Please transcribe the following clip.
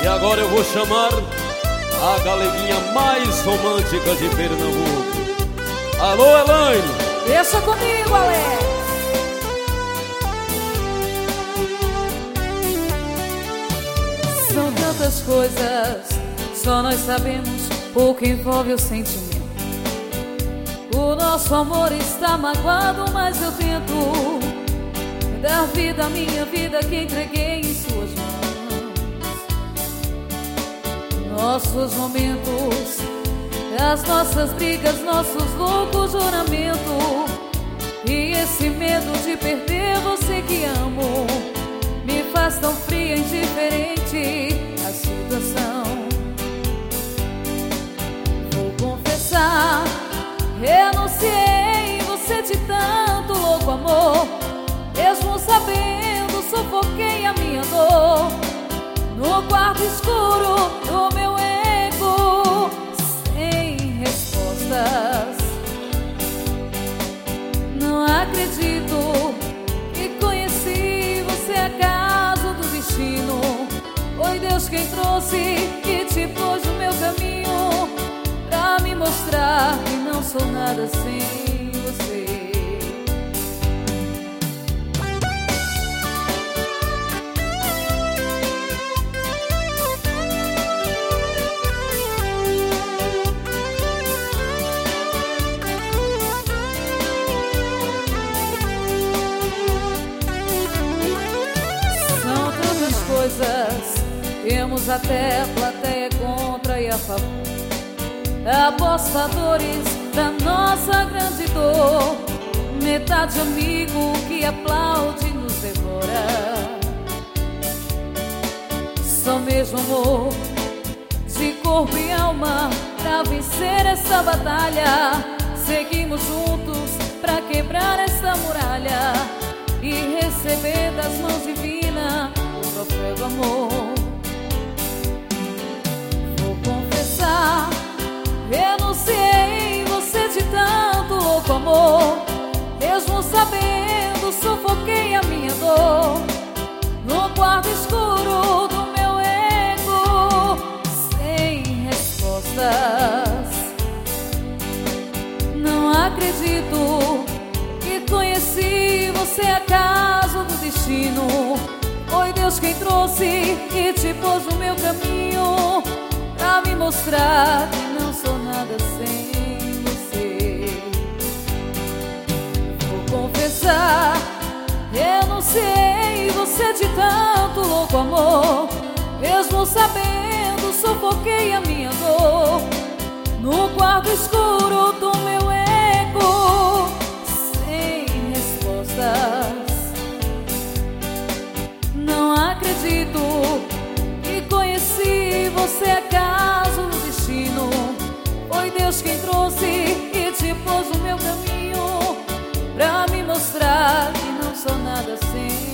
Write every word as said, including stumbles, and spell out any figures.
E agora eu vou chamar a galeguinha mais romântica de Pernambuco. Alô, Elaine! Deixa comigo, Alex! São tantas coisas, só nós sabemos o que envolve o sentimento. O nosso amor está magoado, mas eu tento dar vida à minha vida que entreguei em suas mãos. Nossos momentos, as nossas brigas, nossos loucos juramentos, e esse medo de perder você que amo me faz tão fria e indiferente a situação. Vou confessar, renunciei em você de tanto louco amor. Mesmo sabendo, sufoquei a minha dor no quarto escuro do meu ego, sem respostas. Não acredito que conheci você acaso do destino. Foi Deus quem trouxe e te pôs no meu caminho, pra me mostrar que não sou nada sem você. Temos até plateia contra e a favor, apostadores da nossa grande dor, metade amigo que aplaude e nos devora. Só mesmo amor de corpo e alma pra vencer essa batalha. Seguimos juntos pra quebrar essa muralha e receber das mãos divinas o troféu do amor. Vou confessar, renunciei em você de tanto louco amor. Mesmo sabendo, sufoquei a minha dor no quarto escuro do meu ego, sem respostas. Não acredito que conheci você acaso do destino. Foi Deus quem trouxe e te pôs no meu caminho, pra me mostrar que não sou nada sem você. Vou confessar, renunciei você de tanto louco amor. Mesmo sabendo, sufoquei a minha dor no quarto escuro do meu ego, sem respostas. Não acredito que conheci você acaso no destino. Foi Deus quem trouxe e te pôs no meu caminho, pra me mostrar que não sou nada sem